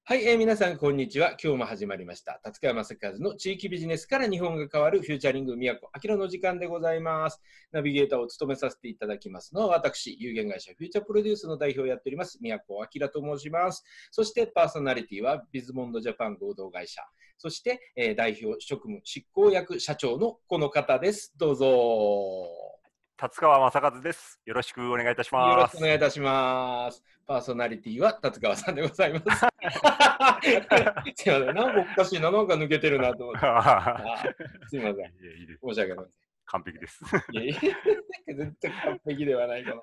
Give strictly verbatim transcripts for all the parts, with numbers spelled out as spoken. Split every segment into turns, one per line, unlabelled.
はい、えー皆さん、こんにちは。今日も始まりました。達川正和の地域ビジネスから日本が変わるフューチャリング宮古明の時間でございます。ナビゲーターを務めさせていただきますのは、私、有限会社フューチャープロデュースの代表をやっております、宮古明と申します。そして、パーソナリティは、ビズモンドジャパン合同会社。そして、えー代表職務執行役社長のこの方です。どうぞ。
達川正和です。よろしくお願いいたし
よろしくお
ます。
願いいたします。パーソナリティは達川さんでございます。すいません、なんかおかしいな、なんか抜けてるなと思って。あすいません、
いやいいです。
申し訳ない。
完璧です。
いやいや、絶対完璧ではないかな。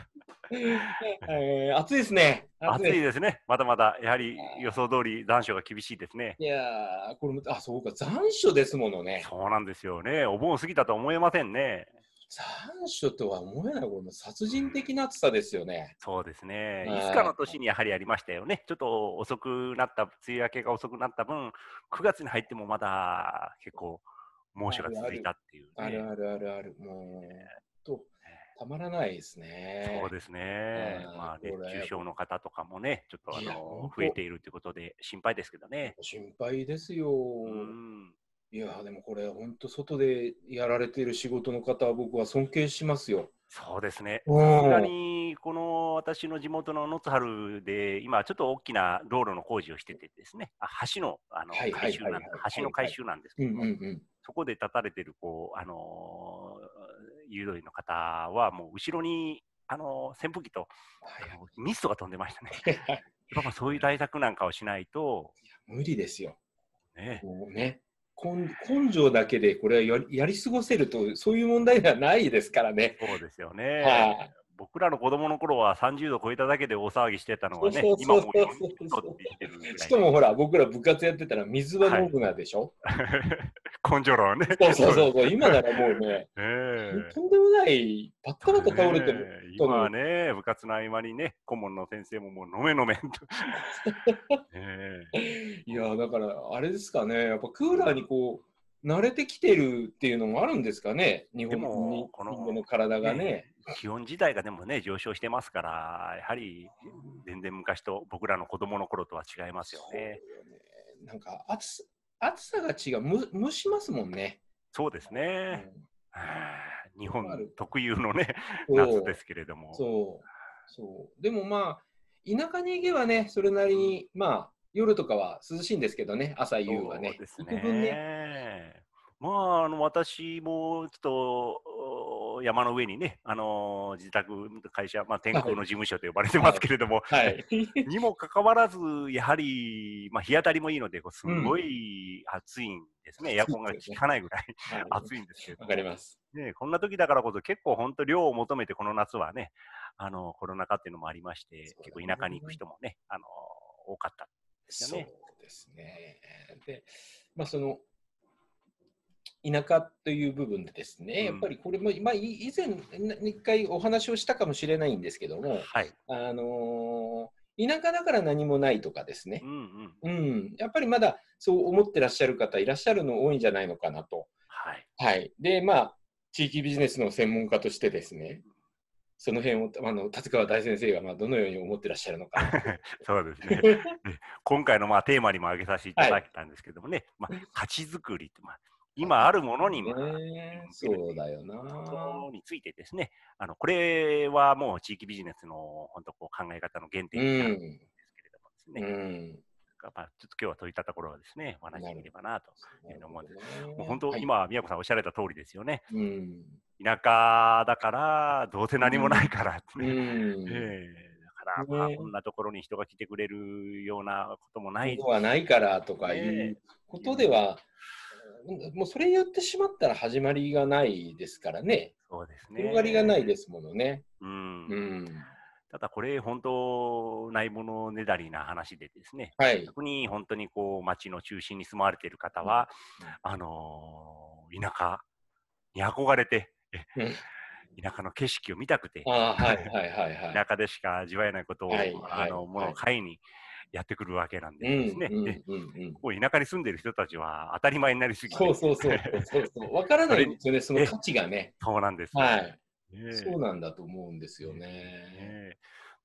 えー暑いですね。
暑いですね。まだまだやはり予想通り残暑が厳しいですね。
いやー、これも、あ、そうか、残暑ですものね。
そうなんですよね。お盆過ぎたと思えませんね。
残暑とは思えない、これも殺人的な暑さですよね。
そうですね。
はい
いつかの年にやはりありましたよね。ちょっと遅くなった、梅雨明けが遅くなった分、くがつに入ってもまだ結構猛暑が続いたっていうね。
あるあるあるある。もう、と、たまらないですね。
そうですね。
はい
まあ、
これ
熱中症の方とかもね、ちょっとあ
いや本当
の増えているということで心配ですけどね。
心配ですよ。
うん
いや、でもこれ、本当外でやられている仕事の方は僕は尊敬しますよ。
そうですね。
うん
さすがに、この私の地元の野津原で、今、ちょっと大きな道路の工事をしててですね、あ橋のあの
はいはいはいはい
改修なん橋の改修なんですけども、
うんうんうん。
そこで立たれてるこう、あの誘導員の方は、もう後ろに、あの扇風機と
はい
あのミストが飛んでましたね。
はい
やっぱまあそういう対策なんかをしないと、
無理ですよ。
ね、
もうね。根根性だけでこれはやりやり過ごせると、そういう問題ではないですからね。
そうですよね。
はい
僕らの子供の頃はさんじゅうど超えただけで大騒ぎしてたのがね、
そうそう
今もう
そうそう
よんじゅうどって言ってるぐらいで。
しかもほら、僕ら部活やってたら水は
はい
飲むなでしょ、
根性論ね。
そうそうそうそう、今ならもうね、
え
とんでもない、バッタバタ倒れてる人
今は
に、
ね、部活の合間にね、顧問の先生ももう飲め飲めと。え
いや、だからあれですかね、やっぱクーラーにこう、慣れてきてるっていうのもあるんですかね、日
で
本に
もこの
人間の体がね。
ね気温自体がでもね、上昇してますから、やはり全然昔と僕らの子供の頃とは違いますよ
そうよ
ね。
ね。なんか暑さ暑さが違う、む蒸しますもんね。
そうですね。
うん
はあ日本
ある
特有のね、
そう
夏ですけれども。
そう、そう。でもまあ、田舎に行けばね、それなりに、まあ、夜とかは涼しいんですけどね、朝夕はね。
そうです
行く分ね。
ね。まあ、あの私もちょっとお山の上にね、あの自宅、会社、まあ、天空の事務所と呼ばれてますけれども、
はい。
にもかかわらず、やはり、まあ、日当たりもいいので、こうすごい暑いんですね、エアコンが効かないぐらい
はい
暑いんですけれど
わ
も、
かります。
ね、こんな時だからこそ、結構本当、量を求めて、この夏はね、あのコロナ禍っていうのもありまして、結構田舎に行く人もね、あの多かったですよ
そう
ね。
ですね。で、まあ、その、田舎という部分でですね、
うん
やっぱりこれも、まあ、い以前、な一回お話をしたかもしれないんですけども、
はい。
あのー田舎だから何もないとかですね、
うんうん。
うん、やっぱりまだそう思ってらっしゃる方いらっしゃるの多いんじゃないのかなと。
はい。
はい。で、まあ、地域ビジネスの専門家としてですね、その辺を、あの、達川大先生がまあどのように思ってらっしゃるのかな。
そうですね。で今回のまあテーマにも挙げさせていただいたんですけどもね、まあ、価値づくりって、まあ、今あるものに、まあ、
ね、そうだよな。
ことについてですね、あのこれはもう地域ビジネスの本当こう考え方の原点になるんですけれどもですね、
うん。
まあ、ちょっと今日はそういったところをですね、お話しできればなというふうに思うんです。もう本当、
はい、
今、宮子さんおっしゃられた通りですよね。
うん。
田舎だから、どうせ何もないからってね。
うん。
ええだから、まあ、
ね
こんなところに人が来てくれるようなこともない。
ことはないからとかい
ね
うことでは、もうそれ言ってしまったら始まりがないですからね。
そうですね。
広がりがないですものね。
うん。
うん。
ただ、これ、本当、ないものねだりな話でですね、
はい。
特に本当にこう町の中心に住まわれている方は、あのー田舎に憧れて、
うん、
田舎の景色を見たくて、
ああ、はいはいはいはい。
田舎でしか味わえないことを、
はいはい
あのもの
はい。
を買いにやってくるわけなんで
うん
ですね。
うん
で
うんうん。
こう田舎に住んでいる人たちは当たり前になりすぎて、
そうそうそうそうそうそう。わから
それに
ないんですよね、その
え
価値がね。
そうなんですよ。
はい。
ね
そうなんだと思うんですよ
ね
ね。
ね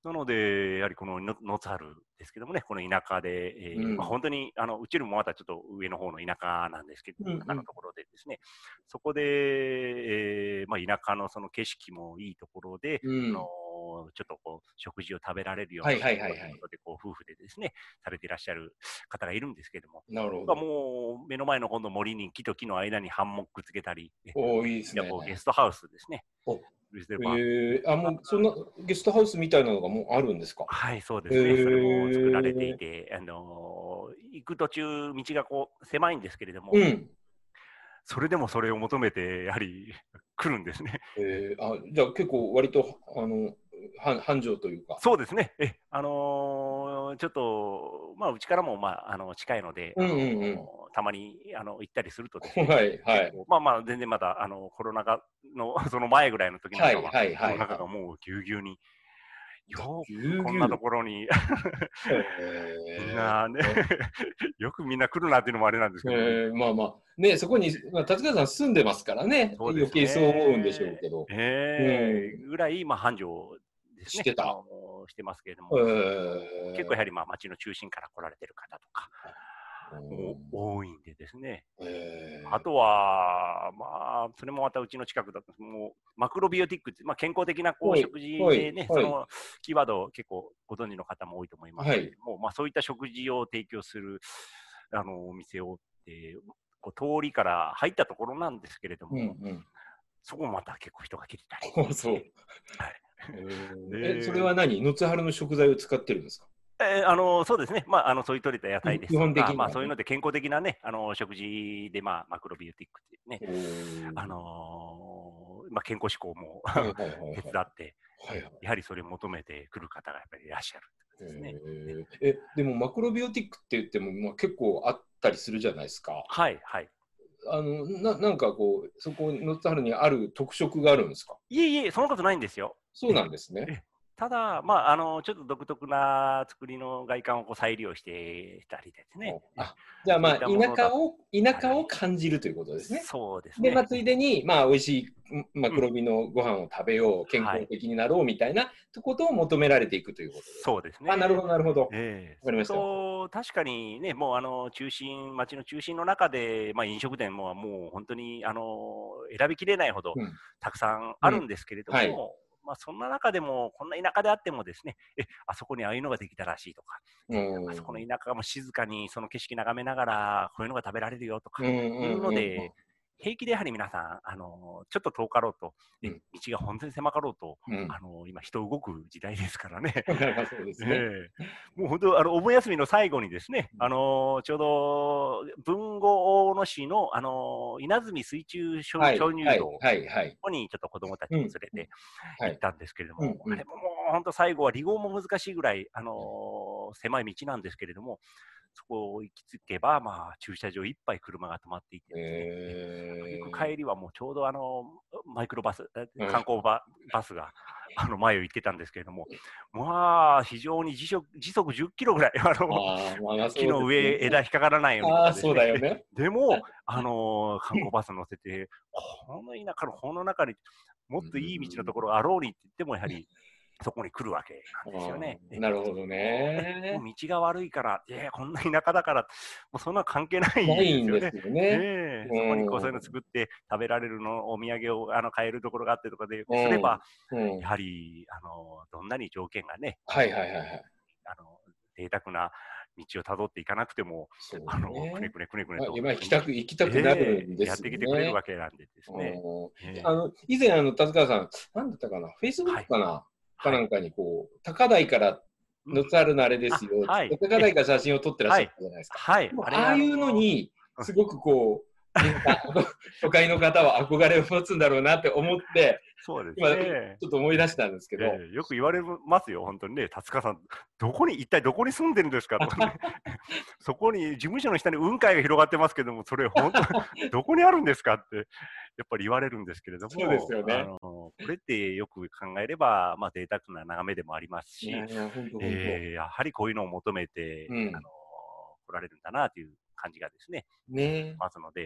なので、やはりこのの野津原ですけどもね、この田舎で、えー
うん
まあ、本当にあのうちよりもまたちょっと上の方の田舎なんですけど、
うんうん
田舎のところでですね、そこで、えーまあ、田舎のその景色もいいところで、
うん
あのちょっとこう食事を食べられるよう
は
ない
はいはいはい。
ということで、こう夫婦でですね、されていらっしゃる方がいるんですけども、まあ、
なるほど。
もう目の前の今度森に木と木の間にハンモックつけたり、え
おーいいです
いや
ね。
こうゲストハウスですね。
お
ですねまあ
えー、あ、もうそんなゲストハウスみたいなのがもうあるんですか？
はい、そうで
へ
すね。それも作られてい
え。
て、あのー行く途中、道がこう狭いんですけれども、
うん。
それでもそれを求めて、やはり来るんですね。
えー、あ、じゃあ結構割と、あの、繁繁盛というか。
そうですね。え、あのーちょっと、まあ、うちからも、まあ、あの、近いので、
うんうん
あのー
うん。
たまに、あの、行ったりするとですね、
はいはい。
結構、まあまあ、全然まだ、あの、コロナ禍の、その前ぐらいの時なん
はい
かは、その
はいはいはい。
中がもうぎゅうぎゅうに、
だ
よ
ぎゅう
くこんなと
ぎゅう。
ころにみん
へ
なね、
え。
よくみんな来るなっていうのもあれなんですけどもね。
えー、まあまあ、ね、そこに、まあ、達川さん住んでますからね、
そうです
余計そう思うんでしょう
ね。
けど、う
ええ
ん、
ぐらい、まあ、繁盛ですね。
してた。
あの、してますけれど
え
も、結構やは
ー、
り、まあ、町の中心から来られてる方とか、
う
も
ん、
多いんでですね。あ
え
とは、まあ、それもまたうちの近くだと、もう、マクロビオティックって、まあ、健康的な
ー、はい、
こう食事
はい、
でね、そ
はい、
のキーワードを結構ご存知の方も多いと思います
はい、
けれども、まあ、そういった食事を提供するあのお店を、えーこう通りから入ったところなんですけれど
うん、
も、
うん。
そこもまた結構人が来てたり
あ、そう。
して、はい。
えー、え、それ
で、
は何野津春の食材を使ってるんですか？
えーあのそうですね、まあ、あのそういう取れた野菜で
基本的
すとか、まあ、
にはね。
そういうので健康的な、ね、あの食事で、まあ、マクロビオティックっていうね、
おー、
あのーまあ、健康志向も
はいはいはいはい。
手伝って、
はいはい。
やはりそれを求めてくる方がやっぱりいらっしゃるってことですね。ね
えー、え、でもマクロビオティックって言っても、まあ、結構あったりするじゃないですか。
はいはい。
あの、な、なんかこう、そこ、ノッツハルにある特色があるんですか？
いえいえ、そんなことないんですよ。
そうなんですね。
えただ、まあ、あのちょっと独特な作りの外観をこう再利用してたりですね、え
あ、じゃあまあ、
そういったものだっ
田舎を、田舎を
たり、
感じるということですね。で、まあ、
そうですね。
ついでに、まあ、美味しい、んマ
うん、
クロビのご飯を食べよう、健
はい、
康的になろうみたいなことを求められていくということです。
そうです
あ、なる
ね。
ほど、なるほど。わ
ええそれ
かりました。
と、確かにね、もうあの中心、町の中心の中で、まあ、飲食店ももう本当にあの選びきれないほど
うん。
たくさんあ
うん。
るんですけれど
はい。
も、まあ、そんな中でも、こんな田舎であってもですね、え、あそこにああいうのができたらしいとか、
う
え、あそこの
ん。
田舎も静かにその景色眺めながら、こういうのが食べられるよとか、
うんうん
いうの
うんうん。
で、平気でやはり皆さん、あのちょっと遠かろうと、え、
うん
道が本当に狭かろうと、
うん。
あの今、人動く時代ですからね。
まあそうで
え
すね。
えもう本当、あのお盆休みの最後にですね、あのちょうど豊後大野市の、あの稲積水中鍾
はい、はい、
鍾乳洞
はい、はい。
ここにちょっと子供たち
うん。
を連れて
はい。
行ったんですけれども、
うんうん。
あれももう本当最後は離合も難しいぐらい、あの狭い道なんですけれども、そこを行き着けば、まあ、駐車場いっぱい車が止まっていてですね、え行く
え
帰りはもうちょうどあのマイクロバス、え
ー、うん。
観光ババスがあの前を行ってたんですけれども、まあ、非常に時速時速じゅっキロぐらい、あの
ああ、まあまあ
木の
そうですよ
上、枝
ね。
引っかからないようにと
ああ、そう
かですね、え
だよね。
でも、あの観光バス乗せて、この田舎のこの中にもっといい道のところがあろうにって言っても、やはりそこに来るわけなんですよ
あ
ね。
あ、
で
なるほど
もうえもう
ね。
道が悪いから、いやいや、こんな田舎だから、もうそんな関係ない
ないんで
ですよね。
すよね。
ええそこにこうそういうの
うん。
作って食べられるのお土産をあの買えるところがあってとかで
うん。
すれば、
うん。
やはりあのどんなに条件がね、あの
はいはいはいはい。
あの贅沢な道をたどっていかなくても、
そう
あのくね
ね。
くねくねくね
まあ、
と
今行きたく、行きたくなる
え
んですよ
えやってきてくれる
ね。
わけなんでですね。
うん。あ
ええ
の、以前、あの、達川さん、なんだったかな、
は
Facebook
い、
かな、か
はい。
なんかに、こう、高台から
うん。
野津あるのあれです
あ、
よ、つって
はい。え、
高台から写真を撮ってらっしゃった
はい。
じゃないですか。
はい。
もう
あれ、あの
ああいうのに、
うん。
すごくこう、みんな、都会の方は憧れを持つんだろうなって思って、
そうです
今、ち
ね。
ょっと思い出したんですけど、
ええ、よく言われますよ、本当にね。達川さん、どこに一体どこに住んでるんですかとかね。そこに事務所の下に雲海が広がってますけども、それ本当どこにあるんですかって、やっぱり言われるんですけれど
そうです
も、
よね。
あの、これってよく考えれば、まあ、贅沢な眺めでもありますし、
いやいや、ほんとほんと。
ええ、やはりこういうのを求めて、
うん。
あの、来られるんだなという感じがですね、
ね
ますので、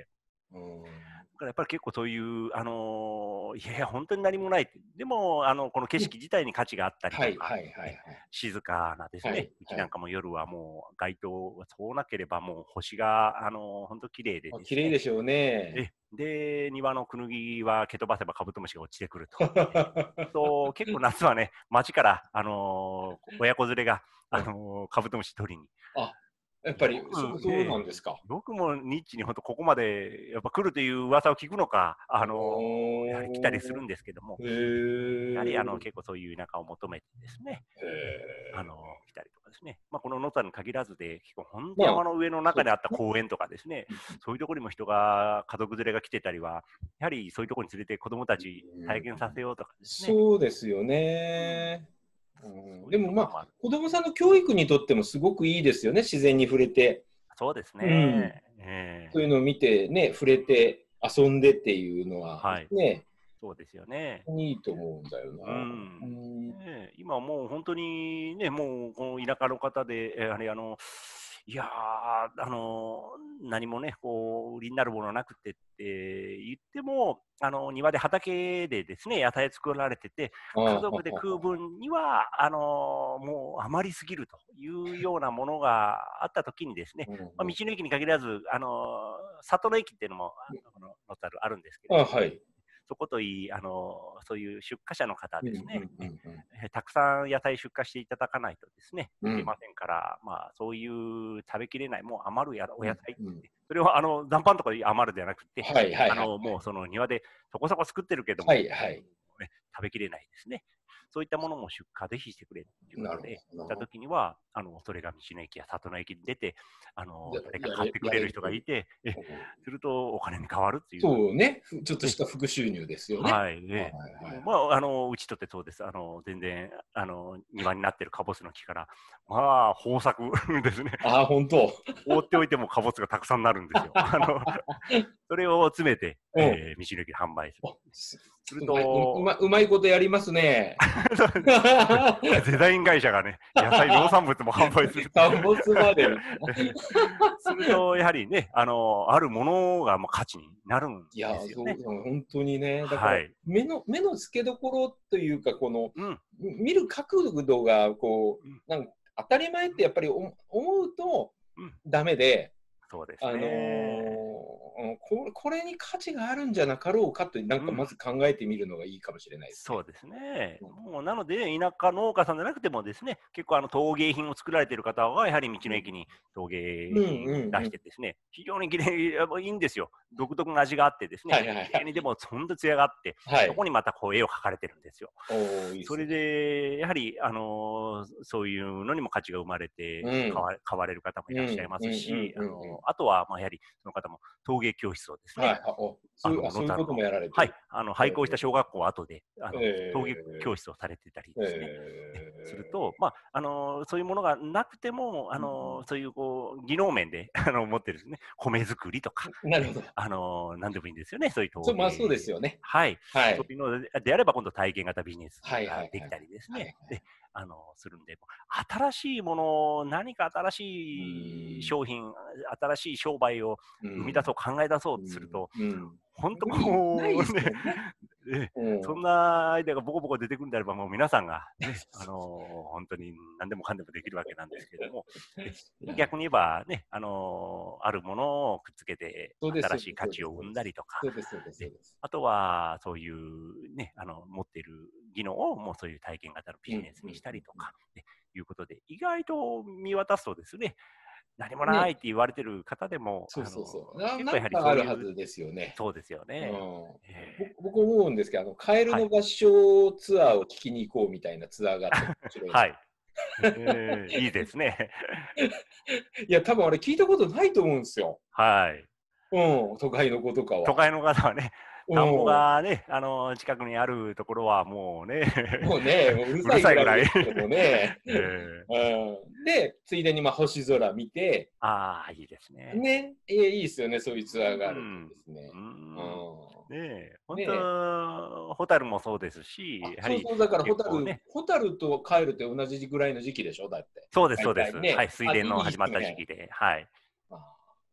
うん、
だからやっぱり結構そういう、あのーいやいや、本当に何もないって、でも、あのこの景色自体に価値があったりとか、
はいはいはいはい。
静かなですね、
はい
うち
はい。
なんかも夜はもう街灯がそうなければ、もう星が、あのー本当綺麗で
あ、綺
ですね、
麗でしょうね。
えで、庭のクヌギは蹴飛ばせばカブトムシが落ちてくると。と結構夏はね、街から、あのー親子連れが、あのーカブトムシ取りに。
あ、やっぱり
よく、
そそうな
ええ
んですか。
僕もニッチに本当ここまでやっぱ来るという噂を聞くのか、あのーやはり来たりする
お
んですけども、
ー。
やはりあの
へえ。
結構そういう田舎を求めてですね、
へ
あの
え。
来たりとかですね、まあ、この野田に限らずで、結構本当
まあ、
山の上の中にあった
そうですね。
公園とかですね、
うん
そういうところにも人が、家族連れが来てたりは、やはりそういうところに連れて子どもたち体験させようとかですね、
そうですよ
うん、
ね。うん、
そういう
でもまあ、
ところもある。
子供さんの教育にとってもすごくいいですよね、自然に触れて。
そうです
うん。
ね。ええ
そういうのを見てね、触れて遊んでっていうのは
はい。
ね、
そうですよね。
いいと思うんだよな。
う
う
ん。
ん。
ねえ、今もう本当にね、もうこの田舎の方で、やはりあの、いやー、あの、何もね、こう、売りになるものなくてって言っても、あの、庭で畑でですね、野菜作られてて、
ああ、は
家族で
はは。
食う分には、あの、もう余りすぎるというようなものがあったときにですね、
うん
まあ、
うん。
道の駅に限らず、あの、里の駅っていうのも、あの、ノタルあるんですけれ
あ、
ども、
はい。
そこといい、あの、そういう出荷者の方
うんう
ですね、
んうんうん。
えたくさん野菜出荷していただかないとですね、
うん。
いけませんから、まあ、そういう食べきれない、もう余るやお
うん
野菜、
うん。
それはあの残飯とかで余るではなくて、
はいはいはい。
あのもうその庭でそこそこ作ってるけど
は
も、
いはい。
ね、食べきれないですね。そういったものも出荷ぜひしてくれというこ
なる
とで、
ほどな。
したときには、あのそれが道の駅や里の駅に出て、あの誰か
ややれ
買ってくれる
やれる。
人がいて、え
うん。
するとお金に変わるっていう。
そうね、ふちょっとし
え
た副収入ですよね。
はい、
はい
ええ。でも、
はいはい。
まあ、あの、うちとってそうです。あの、全然、あの、庭になってるカボスの木から、まあ、豊作ですね。
ああ、本当。
放っておいてもカボスがたくさんなるんですよ。あの、それを詰めて、
うん。
えー、道の駅で販売する。
あ、す
する
うまいううま
と、
うまいことやりますね。
デザイン会社がね、野菜、農産物も販売する。
カボスまでみたいな。
すると、やはりね、あの、あるものがもう価値になるん
いや、そう、
ですよね。
本当にね。だから、
はい。
目の目の付けどころというか、この、
うん。
見る角度が、こ
うん。
う、なん当たり前ってやっぱりお思うと
うん。
ダメで、
そうです
あの、
ね。
これこれに価値があるんじゃなかろうかと、なん
うん。
かまず考えてみるのがいいかもしれないですね。
そうですね。
うん。
もうなので、田舎農家さんじゃなくてもですね、結構あの陶芸品を作られている方は、やはり道の駅に陶芸
うん
品
うんうん。
出してですね、非常にきれい、やっぱいいんですよ。独特な味があってですね、
はいはいはい。
きれいにでもほんと艶があって、
はい。
そこにまたこう絵を描かれてるんですよ。
おお、いいっ
それ
すね。
で、やはり、あの、そういうのにも価値が生まれて、
うん。
買わ買われる方もい
うん、
らっしゃいま
うんうん
すし、あの、
うんうん。
あとは、ま、やはりその方も陶芸教室をですね、
はい、あ、お、そういうあ、
あの、野
そういうことも
樽の、
やられてる。
はい、あの、
え
廃校した小学校跡で、あ
え、
の、陶芸教
え
室をされてたり
え、
ですね。え、すると、
え
まあ、あの、そういうものがなくても、あ
え。うん
の、そういうこう、技能面で、あの、持ってるですね、米作りとか、
うん。なる
え、
ほど。
あの、なんでもいいんですよね、そういう陶
そう、まあ、そうです
芸。
よね。
はい。
はい。
そういうのでであれば、今度体験型ビジネス
はいはいはい。
ができたりですね。
はいはい。
で、あの、するんで、新しいもの、何か新
う
しい
ーん。
商品、新しい商売を
うん。
生み出そう、考え出そう
うん。
とすると、
うん。
ほんと
無理ないです
こうね、
よね。
ええ、
うん。
そんなアイデアがボコボコ出てくるんであれば、もう皆さんがね、あの、ほんとに何でもかんでもできるわけなんですけれども、え、
なる
逆に言えばね、あの、あるものをくっつけて
そうですそう
新しい
ですそうです
価値を生んだりとか、
そうですそうですそう
で、
です。
あとはそういうね、あの、持っている技能をもうそういう体験型のビ
うん
ジネスに
うんうんうん。
したりとか、っていうことで、意外と見渡すとですね、何もない
ね、
って言われてる方でも、
そう
あの、
そうそう。な
結構やはり
なんかあ
そういう、
るはずですよね。
そうですよ
うん。
ね。
ぼ
ええ、
僕思うんですけど、あの、カエル
はい。
の合唱ツア
ええ。
ーを聞きに行こうみたいなツアーがあって面白いな。
はい。ええ、いいですね。
いや、多分あれ聞いたことないと思うんですよ。
はい。
うん、都会の子とかは。
都会の方はね、
う
田んぼ
ん。
がね、あの、近くにあるところはもうね、
もうね、もううる
う
さいぐらい
るさいぐらい。
ですけどもね。
ええ。
うん。で、ついでにまあ星空見て、
ああ、いいですね。
ね、いや、いいですよね、そういうツアーがあると
うん。
ですね。
うーん。
う
ねえ、ほ
ん。
ん
ね。
と、ホタルもそうです
あ、
し、やはり
そうそう、だからホタル
結構ね、
ホタルとカエルって同じぐらいの時期でしょ、だって。
そうです
大
そうです。は
体ね。
い、水
あ、い
田の始まっ
いっすね。
た時期で、はい。
ああ、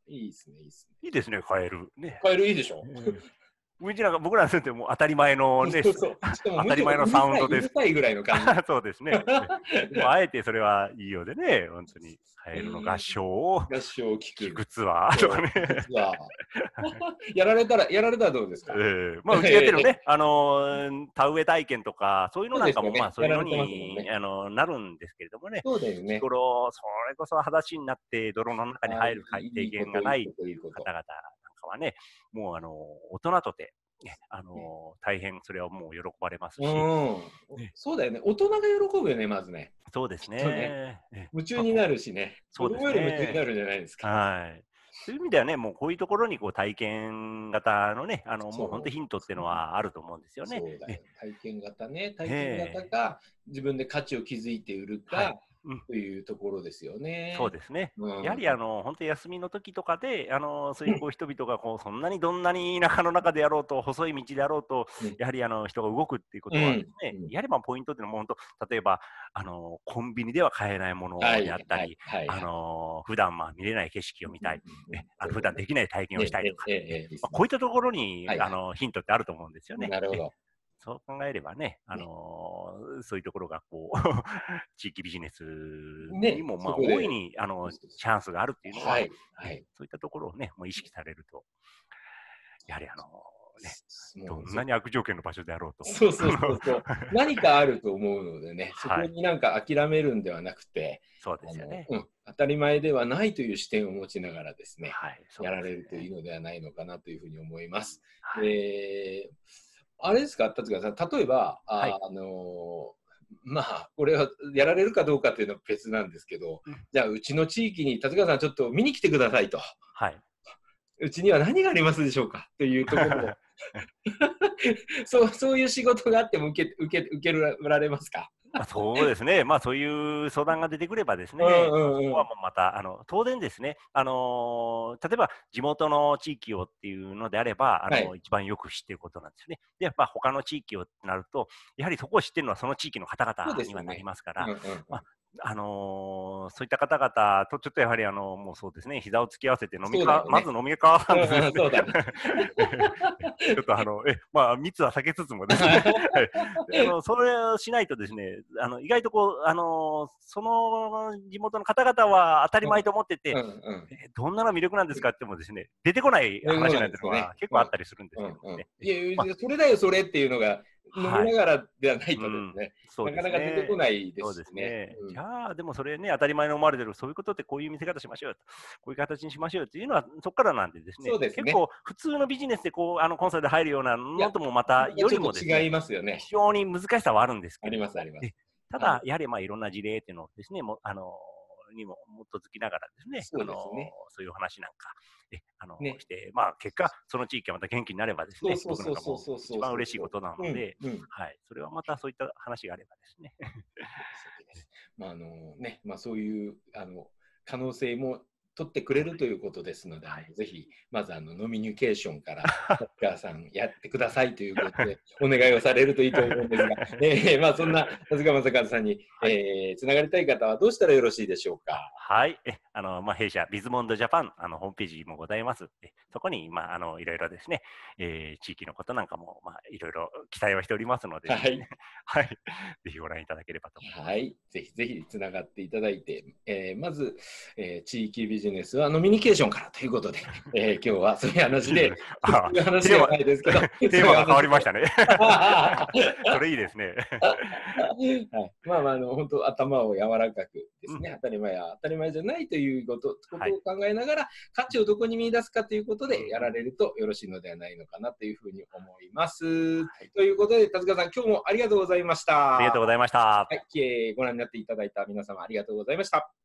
いいですね、いいですね。
いいですね、カエル。ね。
カエルいいでしょ。
うちなんか僕らにとっても当たり前のね、
そうそう。しかも
当たり前のサウンドです。
うるさいぐらいの感じ。
そうですね。でもあえてそれはいいようでね、本当にカエルの合唱を
合唱を聞く。
聞くツアーとかね。
やられたら、やられたらどうですか？
えー、まあうちがやってるね、あの田植え体験とかそういうのなんかもまあそういうのにあのなるんですけれどもね。
そうだよね。
日頃それこそ裸足になって泥の中に入る経験がない方々なんかはね、もうあの大人とて。ね、あのー、大変それはもう喜ばれますし、
ね、そうだよね、大人が喜ぶよね、まずね。
そうですね。
ね、夢中になるしね、
そうですね。
夢中になるじゃないですか。
はい。そういう意味ではね、もうこういうところにこう体験型のね、あのもう本当ヒントっていうのはあると思うんですよね。
そうだよ、体験型ね、体験型が自分で価値を築いて売るか、はいうん、というところですよね。
そうですね。うん、やはりあの本当に休みの時とかで、あのそういうこう人々がこうそんなにどんなに田舎の中でやろうと細い道であろうと、うん、やはりあの人が動くっていうことはですね、うん、やはりまあポイントっていうのは本当例えばあのコンビニでは買えないものであったり、あの普段まあ見れない景色を見たい、うん、えあの普段できない体験をしたいとか、まあ、こういったところに、はい、あのヒントってあると思うんですよね。
なるほど。
そう考えればね、あのー、そういうところがこう地域ビジネスにも、まあ、大いにあのチャンスがあるっていうのは、はいはい、そういったところをね、もう意識されると、やはりあのー、ね、どんなに悪条件の場所であろうと。
そうそうそうそう。何かあると思うのでね、そこになんか諦めるんではなくて、
そうですよね、
うん。当たり前ではないという視点を持ちながらですね、はい、やられるというのではないのかなというふうに思います。はい、えーあれですか、達川さん、例えば、はい、あのまあ、これはやられるかどうかというのは別なんですけど、うん、じゃあ、うちの地域に達川さん、ちょっと見に来てくださいと。はい、うちには何がありますでしょうかというところをそう、そういう仕事があっても受け、受け、受けられますか？
まあそうですね、まあ、そういう相談が出てくればですね、そこはもうまたあの当然ですね、あのー、例えば地元の地域をっていうのであれば、あのーはい、一番よく知っていることなんですね。で、まあ、他の地域をってなると、やはりそこを知っているのはその地域の方々にはなりますから、あのー、そういった方々とちょっとやはりあのもうそうですね、膝を突き合わせて飲みか、ね、まず飲み交わさんですね。ちょっとあのえまあ密は避けつつもですね、あのそれをしないとですね、あの意外とこうあのその地元の方々は当たり前と思ってて、うんうんうん、えどんなの魅力なんですかってもですね、出てこない話なんていうのは結構あったりするんですけどね。
いや、それだよそれっていうのが。飲みながらではないとですね、なかなか出てこないですね。
じゃあ、でもそれね、当たり前に思われてる、そういうことってこういう見せ方しましょうと、こういう形にしましょうっていうのは、そこからなんでですね、結構普通のビジネスでこうあのコンサルで入るようなのともまたよりもですね、
違いますよね。
非常に難しさはあるんですけど、
ありますあります。
ただ、やはりまあいろんな事例っていうのをですね、もあのにも基づきながらですね、そうですね、あのそういう話なんかえあの、ね、して、まあ結果その地域がまた元気になればですね、僕なんかも一番嬉しいことなので、はい、それはまたそういった話があればですね。
まああのね、まあそういうあの可能性も取ってくれるということですので、はい、ぜひまずあのノミニケーションから達川さんやってくださいということでお願いをされるといいと思うんですが、えー、まあそんな達川正和さんに、はい、えー、つながりたい方はどうしたらよろしいでしょうか。
はい、えあのまあ弊社ビズモンドジャパンあのホームページもございます。えそこにまああのいろいろですね、えー、地域のことなんかもまあいろいろ記載をしておりますので、ね、はい、はい、ぜひご覧いただければと思います。
はい、ぜひぜひつながっていただいて、えー、まず、えー、地域ビジネスはノミニケーションからということで、えー、今日はそういう話で、そういう話ではないですけど、
テーマが変わりましたね。それいいですね。
はい、まあまあ、あの本当頭を柔らかくですね、うん、当たり前や当たり前じゃないということ、ことを考えながら、はい、価値をどこに見出すかということでやられるとよろしいのではないのかなというふうに思います。はい、ということで、達川さん、今日もありがとうございました。
ありがとうございました。
はい、ご覧になっていただいた皆様ありがとうございました。